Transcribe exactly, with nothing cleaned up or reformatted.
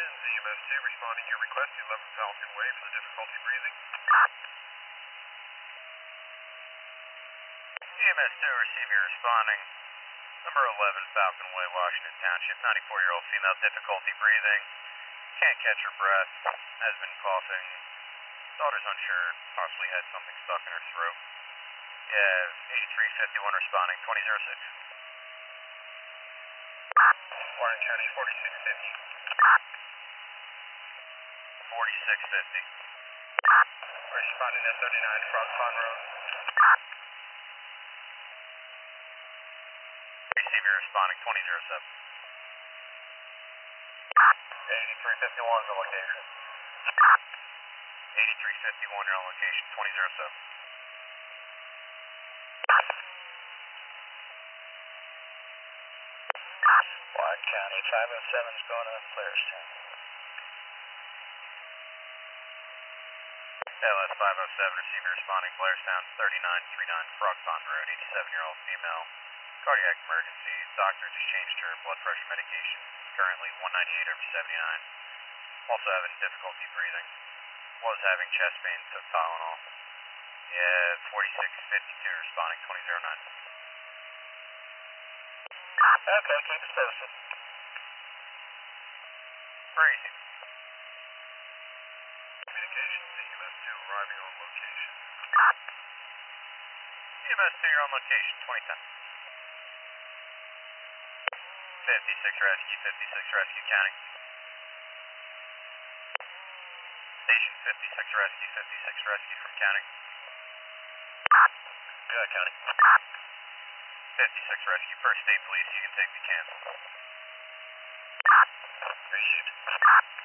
Citizens, E M S two responding to your request, eleven Falcon Way for the difficulty breathing. E M S two receiving responding. Number eleven Falcon Way, Washington Township, ninety-four-year-old female, difficulty breathing. Can't catch her breath, has been coughing. Daughter's unsure, possibly had something stuck in her throat. Yeah, eighty-three fifty-one responding, twenty oh six. Warren County, forty-six fifty. forty-six fifty. Responding at thirty-nine Frog Pond Road. Receiving responding, twenty oh seven. eighty-three fifty-one is the location. eighty-three fifty-one, you're on location, twenty oh seven. Warren County, five oh seven is going to Blairstown. L S five oh seven, receiving responding, Blairstown, thirty-nine thirty-nine Frog Pond Road, eighty-seven-year-old female. Cardiac emergency, doctor just changed her blood pressure medication. Currently one ninety-eight over seventy-nine. Also having difficulty breathing. Was having chest pain, took Tylenol. Yeah, forty-six fifty-two responding, twenty oh nine. Okay, keep us posted. Crazy. Communications, E M S two arriving on location. E M S two, you're on location, twenty ten. fifty-six rescue, fifty-six rescue, counting. Station fifty-six rescue, fifty-six rescue from counting. Good, county. fifty-six rescue, first state police, you can take the cancel. Received.